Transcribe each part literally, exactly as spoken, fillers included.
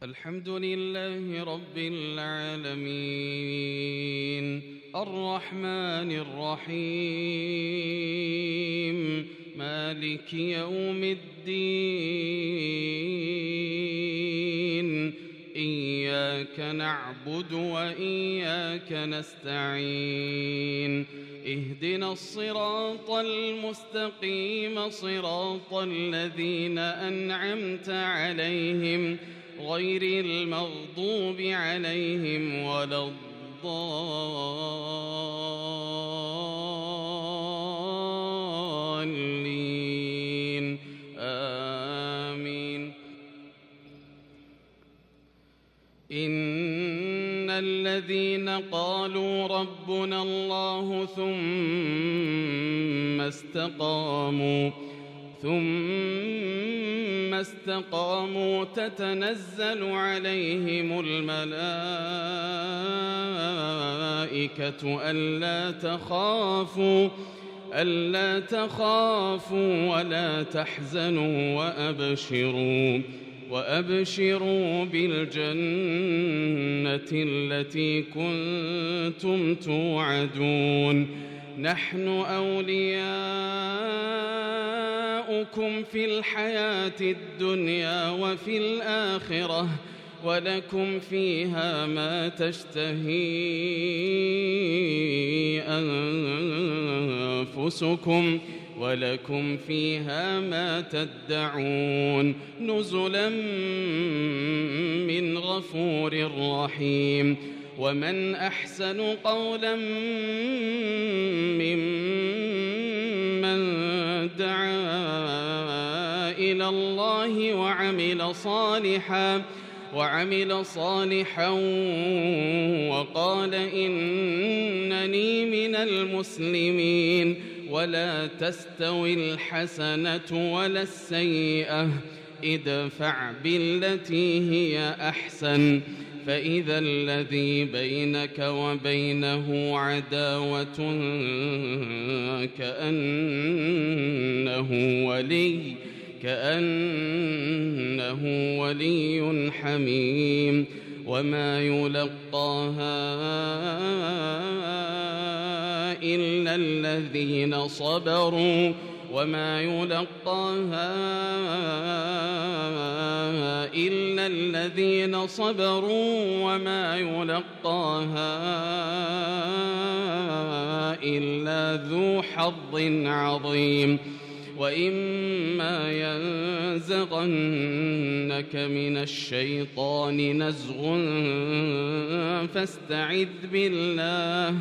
الحمد لله رب العالمين الرحمن الرحيم مالك يوم الدين إياك نعبد وإياك نستعين اهدنا الصراط المستقيم صراط الذين أنعمت عليهم غير المغضوب عليهم ولا الضالين آمين. إن الذين قالوا ربنا الله ثم استقاموا ثم استقاموا تتنزل عليهم الملائكة ألا تخافوا ألا تخافوا ولا تحزنوا وأبشروا وأبشروا بالجنة التي كنتم توعدون نحن أولياؤكم في الحياة الدنيا وفي الآخرة ولكم فيها ما تشتهي أنفسكم ولكم فيها ما تدعون نزلا من غفور رحيم. ومن أحسن قولا ممن دعا إلى الله وعمل صالحا وعمل صالحا وقال إنني من المسلمين. ولا تستوي الحسنة ولا السيئة ادفع بالتي هي أحسن فإذا الذي بينك وبينه عداوة كأنه ولي كأنه ولي حميم. وما يلقاها إلا الذين صبروا وما يلقاها إلا الذين صبروا وما يلقاها إلا ذو حظ عظيم. وإما ينزغنك من الشيطان نزغ فاستعذ بالله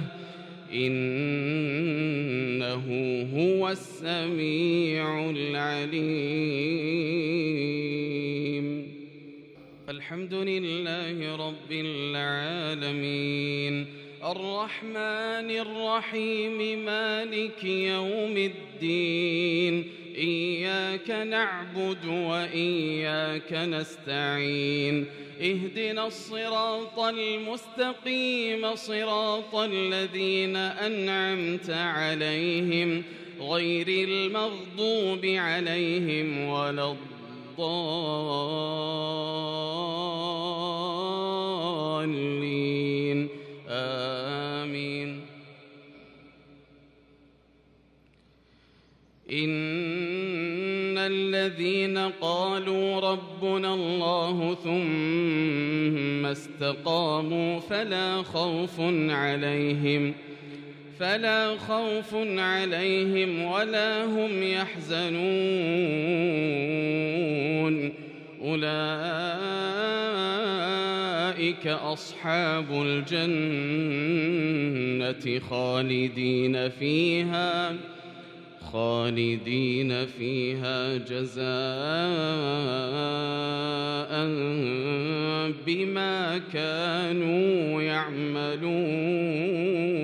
إنه هو السميع العليم. الحمد لله رب العالمين الرحمن الرحيم مالك يوم الدين إياك نعبد وإياك نستعين اهدنا الصراط المستقيم صراط الذين أنعمت عليهم غير المغضوب عليهم ولا الضالين آمين. إن الذين قالوا ربنا الله ثم استقاموا فلا خوف عليهم فلا خوف عليهم ولا هم يحزنون أولئك أصحاب الجنة خالدين فيها خالدين فيها جزاء بما كانوا يعملون.